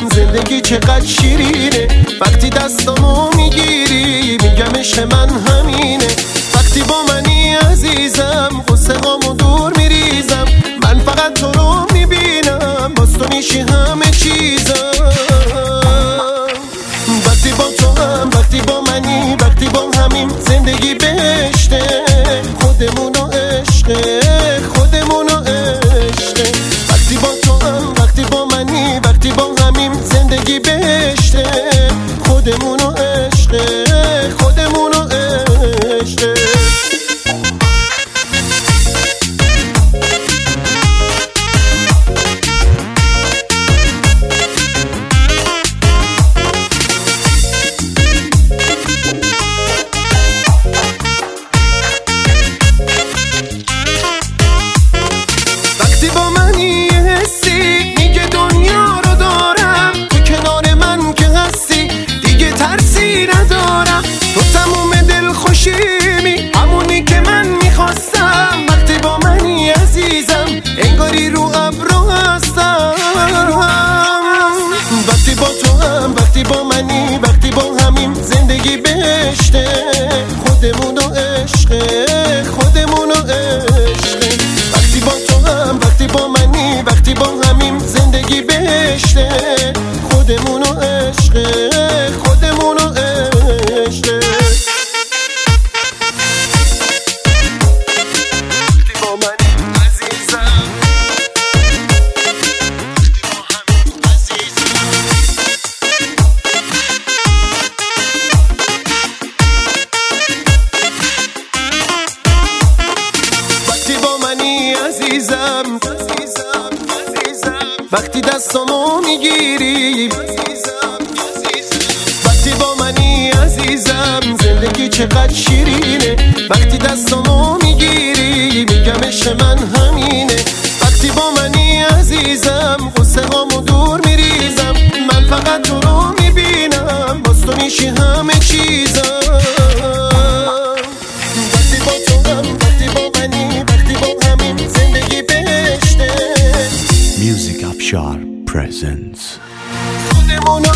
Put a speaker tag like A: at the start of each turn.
A: زندگی چقدر شیرینه. وقتی دستامو میگیری میگم عشق من همینه. وقتی با منی عزیزم غصه‌هامو دور میریزم. من فقط تو رو میبینم، باز تو میشی همه چیزم. وقتی با تو هم، وقتی با منی، وقتی با همیم زندگی بهشته. خودمونو عشقه، خودمونو عشقه. وقتی با تو هم، وقتی با منی، وقتی با همیم زندگی بهشته. خودمونو عشقه، خودمونو عشقه. وقتی با منی حسی میگه دنیا رو دارم. تو کنار من که هستی دیگه ترسی ندارم. تو تموم دل خوشیمی، همونی که من میخواستم. وقتی با منی عزیزم انگاری رو ابرو هستم. وقتی با تو هم، وقتی با منی، وقتی با همیم زندگی بهشته. خودمونو عشقه، خودمونو عشقه. وقتی با تو هم، وقتی با منی، وقتی با همیم زندگی بهشته. خودمونو عشقه، خودمونو عشقه. وقتی با منی عزیزم، وقتی با همین عزیزم. وقتی با منی عزیزم، وقتی دستامو میگیری. وقتی با منی عزیزم زندگی چقدر شیرینه. وقتی دستامو میگیری میگم عشق من همینه. وقتی با منی عزیزم غصه‌هامو دور میریزم. من فقط تو رو میبینم، باز تو میشی همه چیزم. وقتی با تو هم، وقتی با منی، وقتی با همین زندگی بهشته.
B: Music Afshar presents.
A: خودمونو